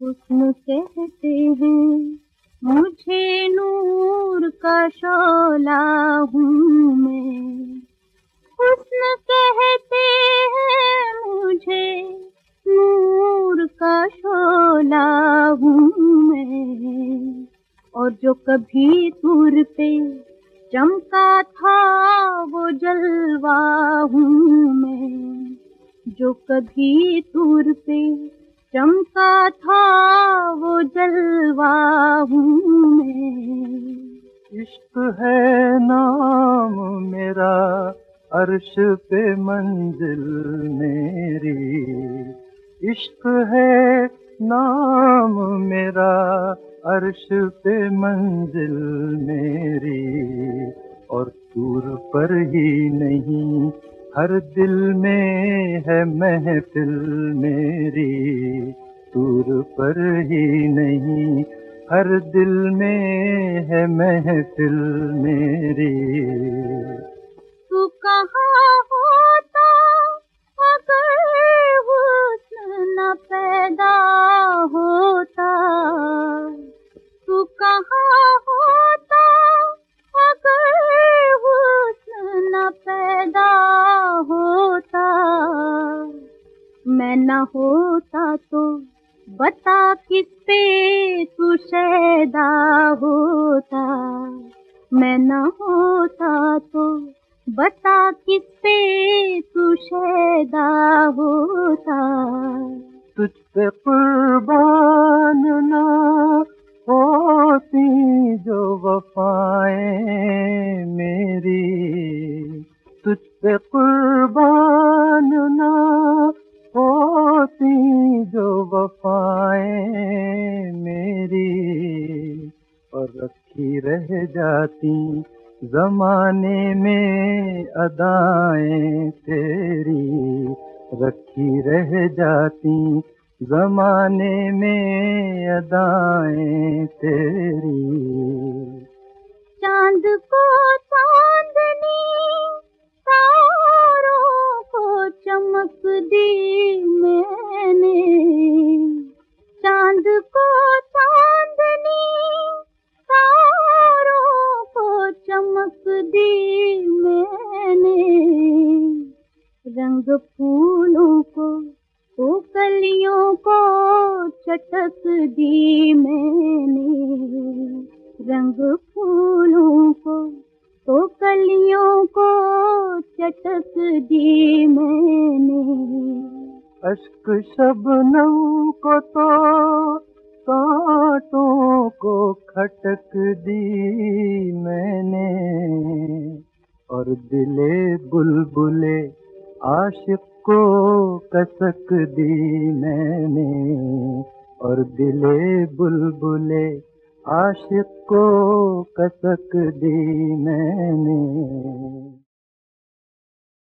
हुस्न कहते हैं मुझे, नूर का शोला हूँ मैं। हुस्न कहते हैं मुझे, नूर का शोला हूँ मैं। और जो कभी दूर पे चमका था वो जलवा हूँ मैं। जो कभी दूर पे चमका था वो जलवा हूँ मैं। इश्क है नाम मेरा, अर्श पे मंजिल मेरी। इश्क है नाम मेरा, अर्श पे मंजिल मेरी। और दूर पर ही नहीं, हर दिल में है महफिल मेरी। दूर पर ही नहीं, हर दिल में है महफिल मेरी। तू कहाँ होता अगर हुस्न न पैदा होता। तू कहाँ होता अगर हुस्न न पैदा होता। मैं न होता तो बता किस पे तू शैदा होता। मैं न होता तो बता किस पे तू शैदा होता। तुझ पे कुर्बान ना होती जो वफाएं मेरी। तुझ पे कुर्बान ना होती जो वफाएं मेरी। और रखी रह जाती ज़माने में अदाएं तेरी। रखी रह जाती ज़माने में अदाएं तेरी। चांद को चांदनी, तारों को चमक दी मैंने। चांद को चांदनी, तारों को चमक दी मैंने। रंग फूलों को तो कलियों को चटक दी मैंने। रंग फूलों को तो कलियों को चटक दी मैंने। अश्क शबनम को तो कांटों को खटक दी मैंने। और दिले बुलबुले आशिक को कसक दी मैंने। और दिले बुलबुले आशिक को कसक दी मैंने।